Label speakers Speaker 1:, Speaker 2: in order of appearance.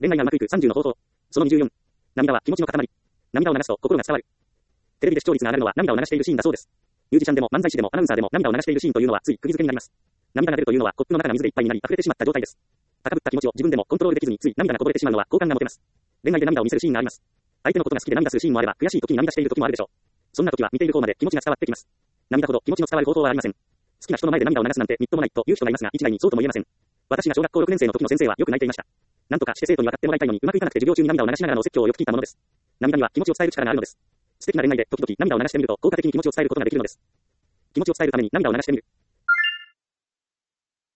Speaker 1: 恋愛がうまくいく30の方法。その24。涙は気持ちの塊。涙を流すと心が伝わる。テレビで視聴率が上がるのは涙を流しているシーンだそうです。ミュージシャンでも漫才師でもアナウンサーでも涙を流しているシーンというのはつい釘付けになります。涙が出るというのはコップの中が水でいっぱいになり溢れてしまった状態です。高ぶった気持ちを自分でもコントロールできずについ涙がこぼれてしまうのは好感が持てます。恋愛で涙を見せるシーンがあります。相手のことが好きで涙するシーンもあれば悔しい時に涙している時もあるでしょう。そんな時は見ている方まで気持ちが伝わってきます。涙ほど気持ちの伝わる方法はありません。好きな人の前で涙を流すなんてみっともないという人がいますが一概にそうとも言えません。私が小学校6年生の時の先生はよく泣いていました。なんとかして生徒に分かってもらいたいのにうまくいかなくて授業中に涙を流しながらの説教をよく聞いたものです。涙には気持ちを伝える力があるのです。素敵な恋愛で時々涙を流してみると効果的に気持ちを伝えることができるのです。気持ちを伝えるために涙を流してみる。